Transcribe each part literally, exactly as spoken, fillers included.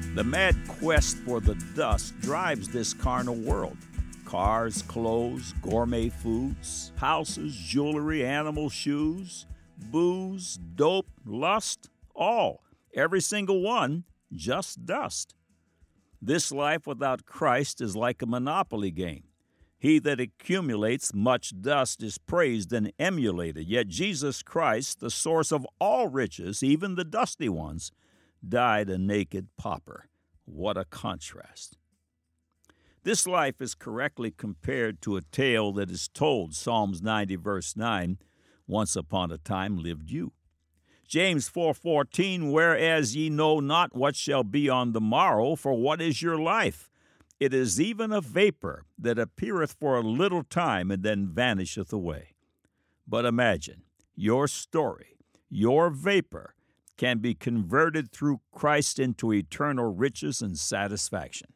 The mad quest for the dust drives this carnal world. Cars, clothes, gourmet foods, houses, jewelry, animal shoes, booze, dope, lust, all, every single one, just dust. This life without Christ is like a monopoly game. He that accumulates much dust is praised and emulated, yet Jesus Christ, the source of all riches, even the dusty ones, died a naked pauper. What a contrast. This life is correctly compared to a tale that is told, Psalms ninety, verse nine, once upon a time lived you. James four fourteen, whereas ye know not what shall be on the morrow, for what is your life? It is even a vapor that appeareth for a little time and then vanisheth away. But imagine, your story, your vapor, can be converted through Christ into eternal riches and satisfaction.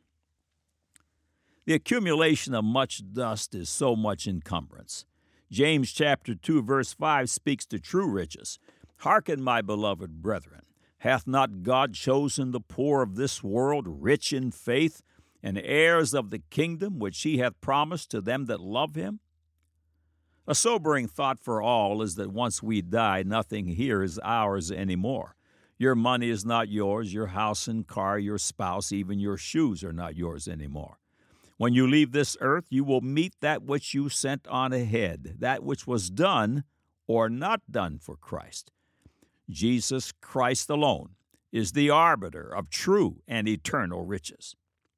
The accumulation of much dust is so much encumbrance. James chapter two, verse five speaks to true riches. Hearken, my beloved brethren, hath not God chosen the poor of this world rich in faith, and heirs of the kingdom which he hath promised to them that love him? A sobering thought for all is that once we die, nothing here is ours anymore. Your money is not yours, your house and car, your spouse, even your shoes are not yours anymore. When you leave this earth, you will meet that which you sent on ahead, that which was done or not done for Christ. Jesus Christ alone is the arbiter of true and eternal riches.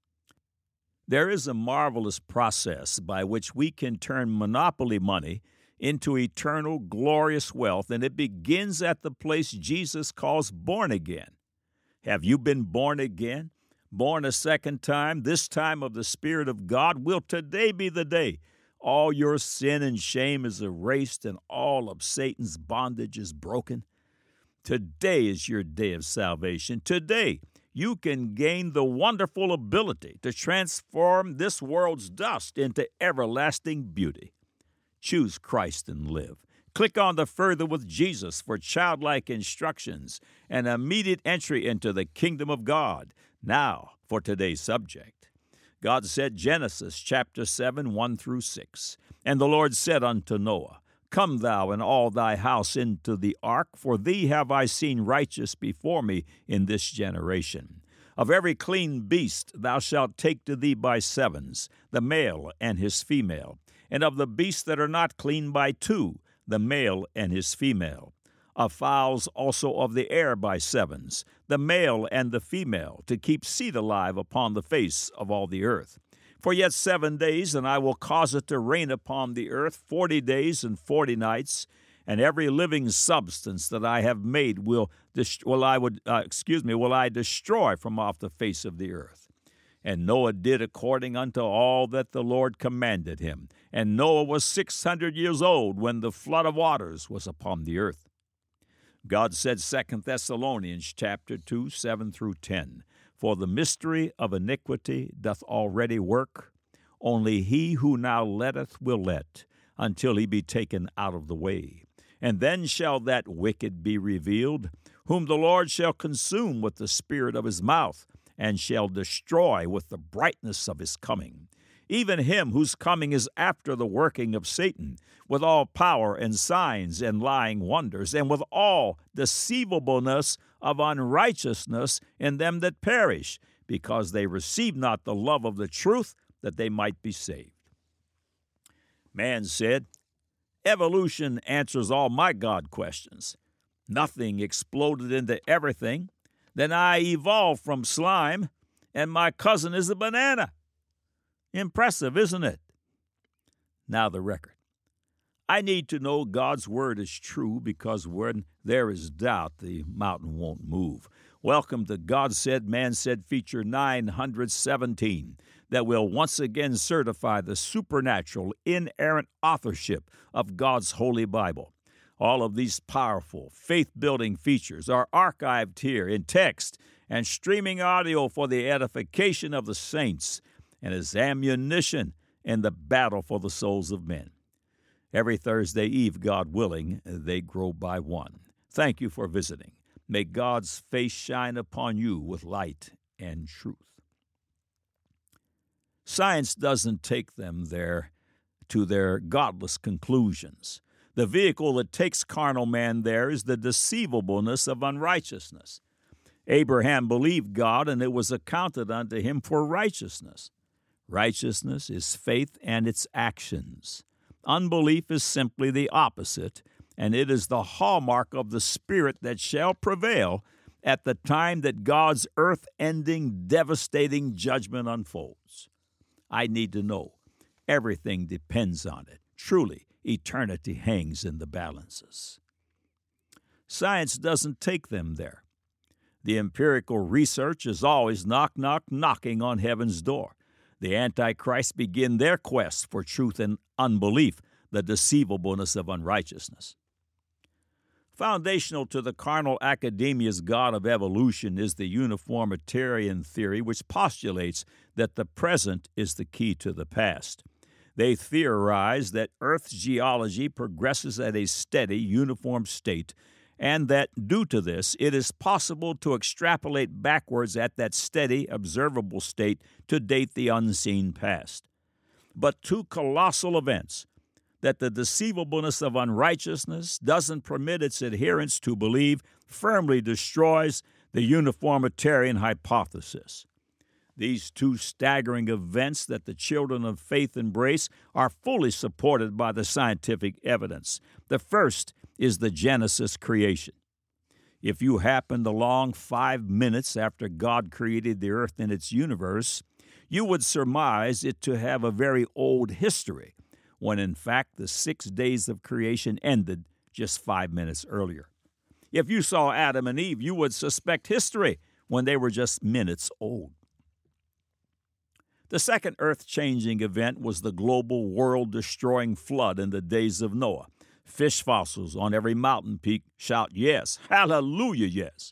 There is a marvelous process by which we can turn monopoly money into eternal, glorious wealth, and it begins at the place Jesus calls born again. Have you been born again? Born a second time, this time of the Spirit of God? Will today be the day all your sin and shame is erased and all of Satan's bondage is broken? Today is your day of salvation. Today, you can gain the wonderful ability to transform this world's dust into everlasting beauty. Choose Christ and live. Click on the Further with Jesus for childlike instructions and immediate entry into the kingdom of God. Now, for today's subject. God said, Genesis chapter seven, one through six, And the Lord said unto Noah, Come thou and all thy house into the ark, for thee have I seen righteous before me in this generation. Of every clean beast thou shalt take to thee by sevens, the male and his female, and of the beasts that are not clean by two, the male and his female. Of fowls also of the air by sevens, the male and the female, to keep seed alive upon the face of all the earth. For yet seven days, and I will cause it to rain upon the earth forty days and forty nights, and every living substance that I have made will, dest- will I would uh, excuse me will I destroy from off the face of the earth. And Noah did according unto all that the Lord commanded him. And Noah was six hundred years old when the flood of waters was upon the earth. God said, Second Thessalonians chapter two, seven through ten, For the mystery of iniquity doth already work, only he who now letteth will let, until he be taken out of the way. And then shall that wicked be revealed, whom the Lord shall consume with the spirit of his mouth, and shall destroy with the brightness of his coming. Even him whose coming is after the working of Satan, with all power and signs and lying wonders, and with all deceivableness of unrighteousness in them that perish, because they receive not the love of the truth, that they might be saved. Man said, Evolution answers all my God questions. Nothing exploded into everything. Then I evolved from slime, and my cousin is a banana. Impressive, isn't it? Now the record. I need to know God's word is true, because when there is doubt, the mountain won't move. Welcome to God Said, Man Said feature nine hundred seventeen, that will once again certify the supernatural, inerrant authorship of God's Holy Bible. All of these powerful, faith-building features are archived here in text and streaming audio for the edification of the saints and as ammunition in the battle for the souls of men. Every Thursday Eve, God willing, they grow by one. Thank you for visiting. May God's face shine upon you with light and truth. Science doesn't take them there to their godless conclusions. The vehicle that takes carnal man there is the deceivableness of unrighteousness. Abraham believed God, and it was accounted unto him for righteousness. Righteousness is faith and its actions. Unbelief is simply the opposite, and it is the hallmark of the spirit that shall prevail at the time that God's earth-ending, devastating judgment unfolds. I need to know. Everything depends on it. Truly, eternity hangs in the balances. Science doesn't take them there. The empirical research is always knock, knock, knocking on heaven's door. The Antichrist begin their quest for truth and unbelief, the deceivableness of unrighteousness. Foundational to the carnal academia's God of evolution is the uniformitarian theory, which postulates that the present is the key to the past. They theorize that Earth's geology progresses at a steady, uniform state, and that due to this, it is possible to extrapolate backwards at that steady, observable state to date the unseen past. But two colossal events, that the deceivableness of unrighteousness doesn't permit its adherents to believe, firmly destroys the uniformitarian hypothesis. These two staggering events that the children of faith embrace are fully supported by the scientific evidence. The first is the Genesis creation. If you happened along five minutes after God created the earth and its universe, you would surmise it to have a very old history, when in fact the six days of creation ended just five minutes earlier. If you saw Adam and Eve, you would suspect history when they were just minutes old. The second earth-changing event was the global world-destroying flood in the days of Noah. Fish fossils on every mountain peak shout yes, hallelujah, yes.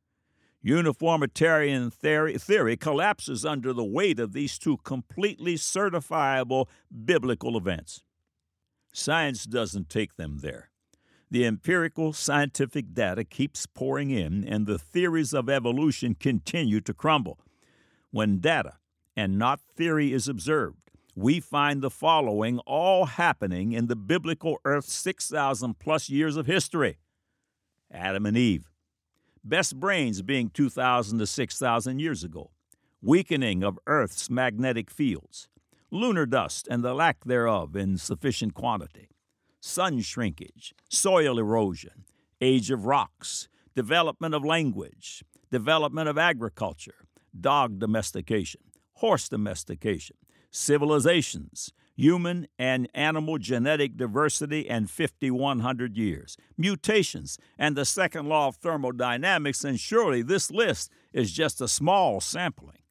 Uniformitarian theory, theory collapses under the weight of these two completely certifiable biblical events. Science doesn't take them there. The empirical scientific data keeps pouring in, and the theories of evolution continue to crumble. When data and not theory is observed, we find the following all happening in the biblical Earth's six thousand plus years of history. Adam and Eve. Best brains being two thousand to six thousand years ago. Weakening of Earth's magnetic fields. Lunar dust and the lack thereof in sufficient quantity. Sun shrinkage. Soil erosion. Age of rocks. Development of language. Development of agriculture. Dog domestication. Horse domestication. Civilizations, human and animal genetic diversity, and fifty-one hundred years. Mutations, and the second law of thermodynamics, and surely this list is just a small sampling.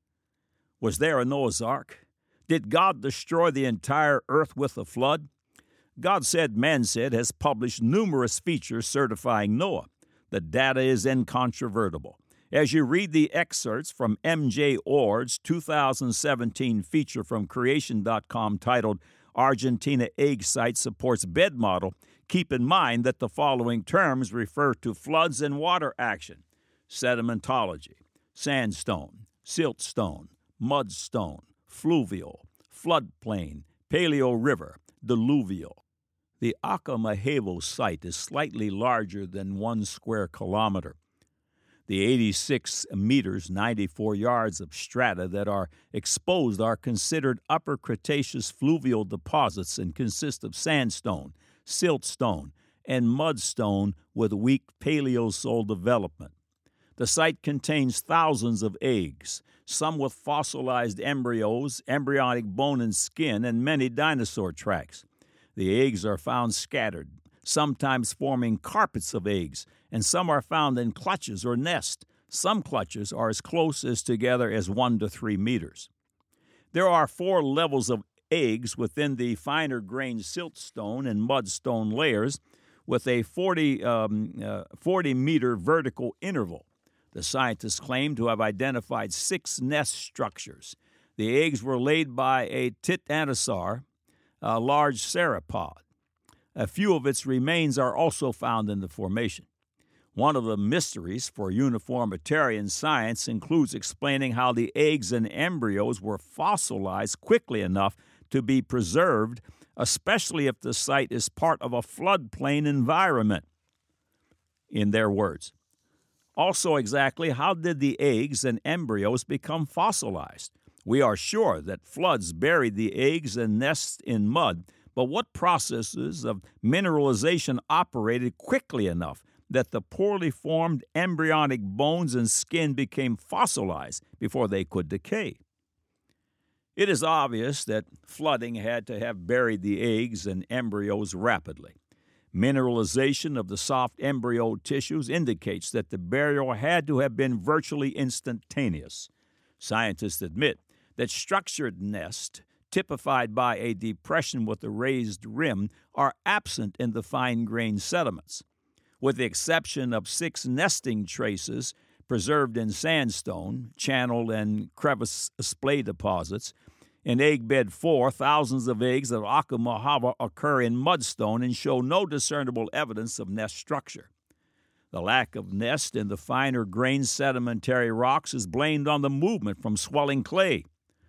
Was there a Noah's Ark? Did God destroy the entire earth with a flood? God Said, Man Said has published numerous features certifying Noah. The data is incontrovertible. As you read the excerpts from M J Ord's two thousand seventeen feature from creation dot com titled Argentina Egg Site Supports Bed Model, keep in mind that the following terms refer to floods and water action: sedimentology, sandstone, siltstone, mudstone, fluvial, floodplain, paleo river, diluvial. The Acamajevo site is slightly larger than one square kilometer. The eighty-six meters, ninety-four yards of strata that are exposed are considered Upper Cretaceous fluvial deposits and consist of sandstone, siltstone, and mudstone with weak Paleozoic development. The site contains thousands of eggs, some with fossilized embryos, embryonic bone and skin, and many dinosaur tracks. The eggs are found scattered, sometimes forming carpets of eggs, and some are found in clutches or nests. Some clutches are as close as together as one to three meters. There are four levels of eggs within the finer grained siltstone and mudstone layers, with a forty, um, uh, forty meter vertical interval. The scientists claim to have identified six nest structures. The eggs were laid by a titanosaur, a large sauropod. A few of its remains are also found in the formation. One of the mysteries for uniformitarian science includes explaining how the eggs and embryos were fossilized quickly enough to be preserved, especially if the site is part of a floodplain environment. In their words, also exactly how did the eggs and embryos become fossilized? We are sure that floods buried the eggs and nests in mud, but what processes of mineralization operated quickly enough that the poorly formed embryonic bones and skin became fossilized before they could decay? It is obvious that flooding had to have buried the eggs and embryos rapidly. Mineralization of the soft embryo tissues indicates that the burial had to have been virtually instantaneous. Scientists admit that structured nests, typified by a depression with a raised rim, are absent in the fine-grained sediments. With the exception of six nesting traces preserved in sandstone, channel, and crevice splay deposits, in Egg Bed four, thousands of eggs of Akamahava occur in mudstone and show no discernible evidence of nest structure. The lack of nest in the finer-grained sedimentary rocks is blamed on the movement from swelling clay.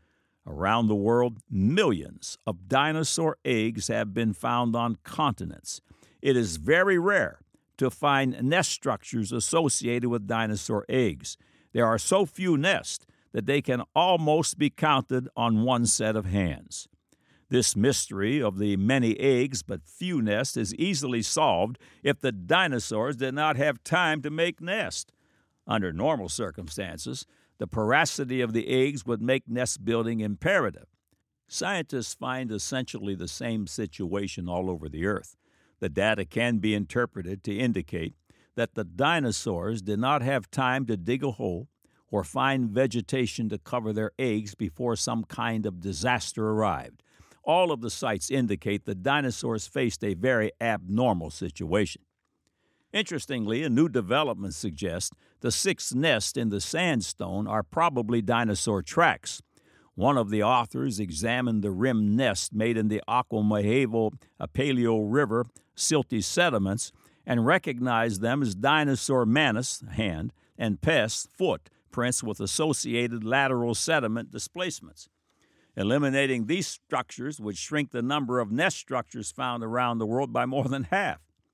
Around the world, millions of dinosaur eggs have been found on continents. It is very rare to find nest structures associated with dinosaur eggs. There are so few nests that they can almost be counted on one set of hands. This mystery of the many eggs but few nests is easily solved if the dinosaurs did not have time to make nests. Under normal circumstances, the porosity of the eggs would make nest building imperative. Scientists find essentially the same situation all over the earth. The data can be interpreted to indicate that the dinosaurs did not have time to dig a hole or find vegetation to cover their eggs before some kind of disaster arrived. All of the sites indicate the dinosaurs faced a very abnormal situation. Interestingly, a new development suggests the six nests in the sandstone are probably dinosaur tracks. One of the authors examined the rim nest made in the Akamahava Paleo River silty sediments and recognized them as dinosaur manus, hand, and pes, foot, prints with associated lateral sediment displacements. Eliminating these structures would shrink the number of nest structures found around the world by more than half.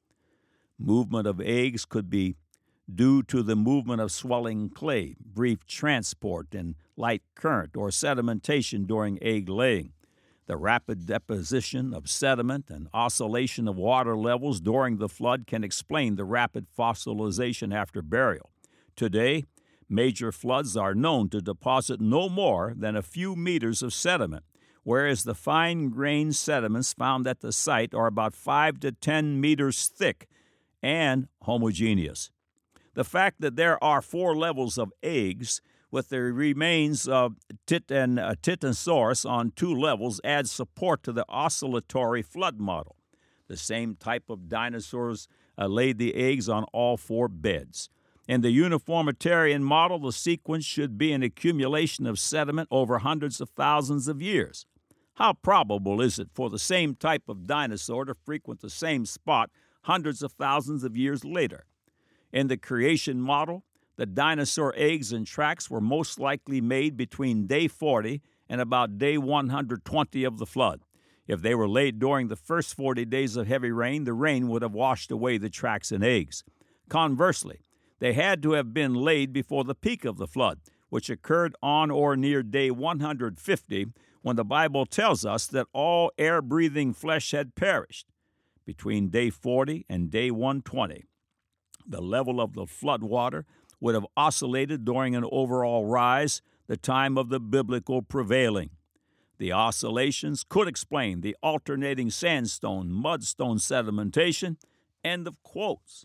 Movement of eggs could be due to the movement of swelling clay, brief transport and light current, or sedimentation during egg laying. The rapid deposition of sediment and oscillation of water levels during the flood can explain the rapid fossilization after burial. Today, major floods are known to deposit no more than a few meters of sediment, whereas the fine-grained sediments found at the site are about five to ten meters thick and homogeneous. The fact that there are four levels of eggs with the remains of Titan, uh, Titanosaurus on two levels adds support to the oscillatory flood model. The same type of dinosaurs uh, laid the eggs on all four beds. In the uniformitarian model, the sequence should be an accumulation of sediment over hundreds of thousands of years. How probable is it for the same type of dinosaur to frequent the same spot hundreds of thousands of years later? In the creation model, the dinosaur eggs and tracks were most likely made between day forty and about day one hundred twenty of the flood. If they were laid during the first forty days of heavy rain, the rain would have washed away the tracks and eggs. Conversely, they had to have been laid before the peak of the flood, which occurred on or near day one hundred fifty, when the Bible tells us that all air-breathing flesh had perished. Between day forty and day one hundred twenty, the level of the flood water would have oscillated during an overall rise, the time of the biblical prevailing. The oscillations could explain the alternating sandstone, mudstone sedimentation. End of quotes.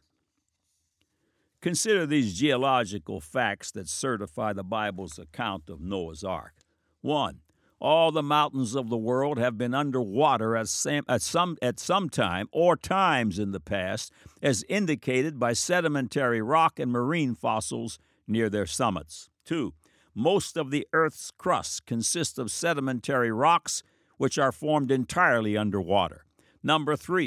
Consider these geological facts that certify the Bible's account of Noah's Ark. One, all the mountains of the world have been underwater at some, at some, at some time or times in the past, as indicated by sedimentary rock and marine fossils near their summits. Two, most of the Earth's crust consists of sedimentary rocks which are formed entirely underwater. Number three,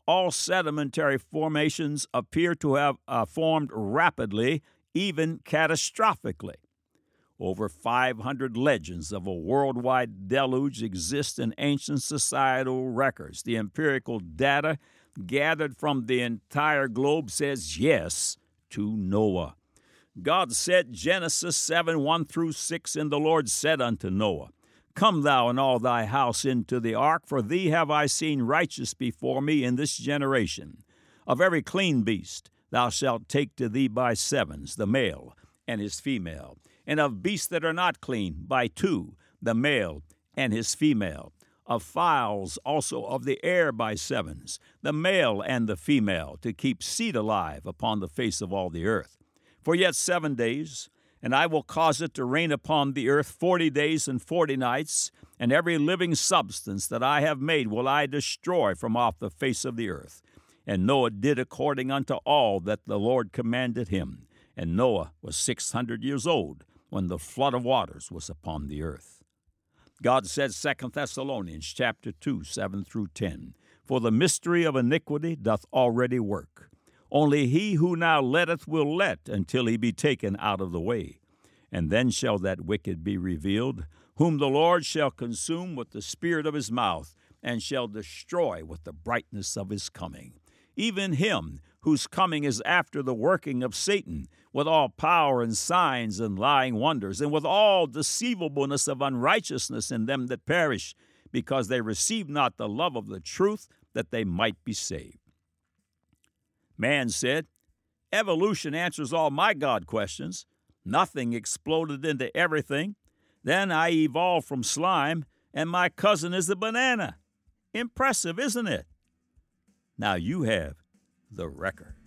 all sedimentary formations appear to have uh, formed rapidly, even catastrophically. Over five hundred legends of a worldwide deluge exist in ancient societal records. The empirical data gathered from the entire globe says yes to Noah. God said, Genesis seven, one through six, and the Lord said unto Noah, Come thou and all thy house into the ark, for thee have I seen righteous before me in this generation. Of every clean beast thou shalt take to thee by sevens, the male and his female, and of beasts that are not clean by two, the male and his female, of fowls also of the air by sevens, the male and the female, to keep seed alive upon the face of all the earth. For yet seven days, and I will cause it to rain upon the earth forty days and forty nights, and every living substance that I have made will I destroy from off the face of the earth. And Noah did according unto all that the Lord commanded him. And Noah was six hundred years old when the flood of waters was upon the earth. God said, Second Thessalonians chapter two, seven through ten, For the mystery of iniquity doth already work. Only he who now letteth will let until he be taken out of the way. And then shall that wicked be revealed, whom the Lord shall consume with the spirit of his mouth, and shall destroy with the brightness of his coming. Even him whose coming is after the working of Satan, with all power and signs and lying wonders, and with all deceivableness of unrighteousness in them that perish, because they receive not the love of the truth, that they might be saved. Man said, Evolution answers all my God questions. Nothing exploded into everything. Then I evolved from slime, and my cousin is a banana. Impressive, isn't it? Now you have the record.